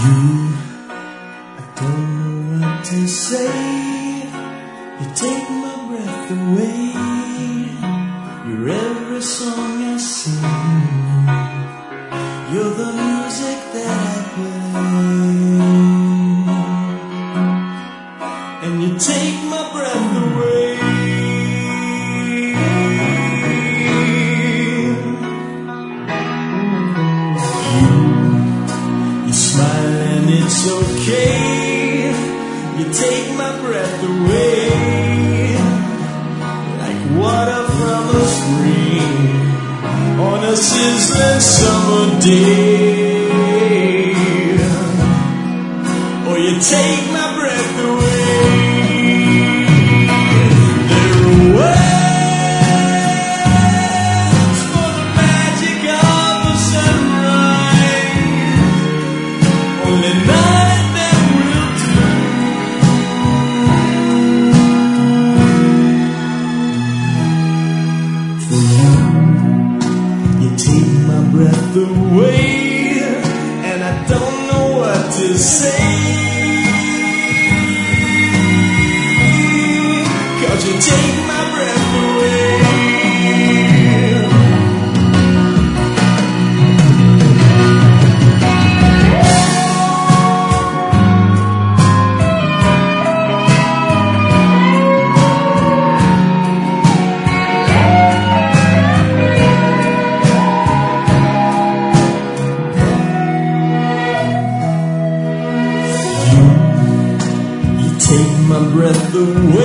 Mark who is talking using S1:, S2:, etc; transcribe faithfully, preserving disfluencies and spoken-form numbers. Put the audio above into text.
S1: You, I don't know what to say. You take my breath away. You're every song I sing. You're the music that I play. And you take my breath away. You, you smile and it's okay. You take my breath away. Like water from a spring on a sizzling summer day. Or you take my breath away. There are words for the magic of the sunrise. Only night that will do. For you, you take my breath away, and I don't know what to say. Cause you take my breath away. You, you take my breath away.